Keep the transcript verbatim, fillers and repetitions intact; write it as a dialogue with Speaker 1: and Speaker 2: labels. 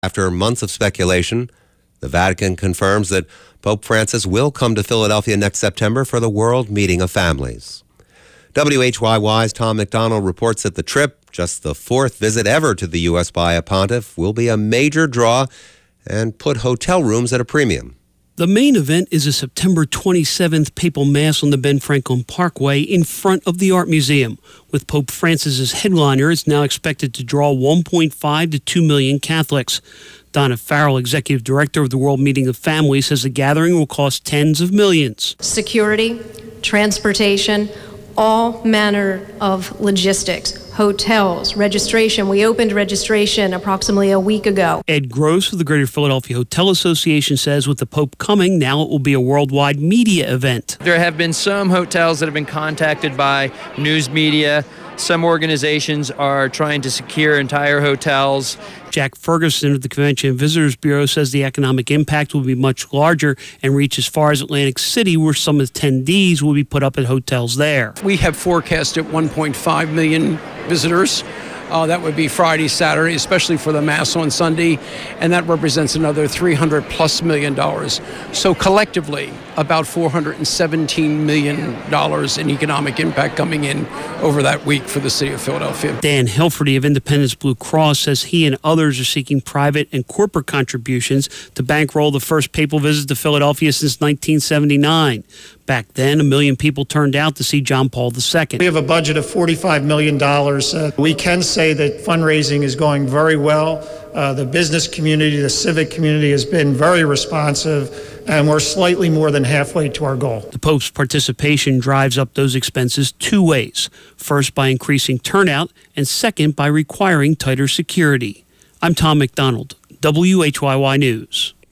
Speaker 1: After months of speculation, the Vatican confirms that Pope Francis will come to Philadelphia next September for the World Meeting of Families. W H Y Y's Tom McDonald reports that the trip, just the fourth visit ever to the U S by a pontiff, will be a major draw and put hotel rooms at a premium.
Speaker 2: The main event is a September twenty-seventh papal mass on the Ben Franklin Parkway in front of the Art Museum. With Pope Francis as headliner, it's now expected to draw one point five to two million Catholics. Donna Farrell, executive director of the World Meeting of Families, says the gathering will cost tens of millions.
Speaker 3: Security, transportation, all manner of logistics, hotels, registration. We opened registration approximately a week ago.
Speaker 2: Ed Gross of the Greater Philadelphia Hotel Association says with the Pope coming, now it will be a worldwide media event.
Speaker 4: There have been some hotels that have been contacted by news media. Some organizations are trying to secure entire hotels.
Speaker 2: Jack Ferguson of the Convention and Visitors Bureau says the economic impact will be much larger and reach as far as Atlantic City, where some attendees will be put up at hotels there.
Speaker 5: We have forecasted one point five million visitors. Uh, that would be Friday, Saturday, especially for the Mass on Sunday, and that represents another three hundred plus million dollars. So collectively, about four hundred seventeen million dollars in economic impact coming in over that week for the city of Philadelphia.
Speaker 2: Dan Hilferty of Independence Blue Cross says he and others are seeking private and corporate contributions to bankroll the first papal visit to Philadelphia since nineteen seventy-nine. Back then, a million people turned out to see John Paul the Second.
Speaker 6: We have a budget of forty-five million dollars. Uh, we can say that fundraising is going very well. Uh, the business community, the civic community has been very responsive, and we're slightly more than halfway to our goal.
Speaker 2: The Pope's participation drives up those expenses two ways. First, by increasing turnout, and second, by requiring tighter security. I'm Tom McDonald, W H Y Y News.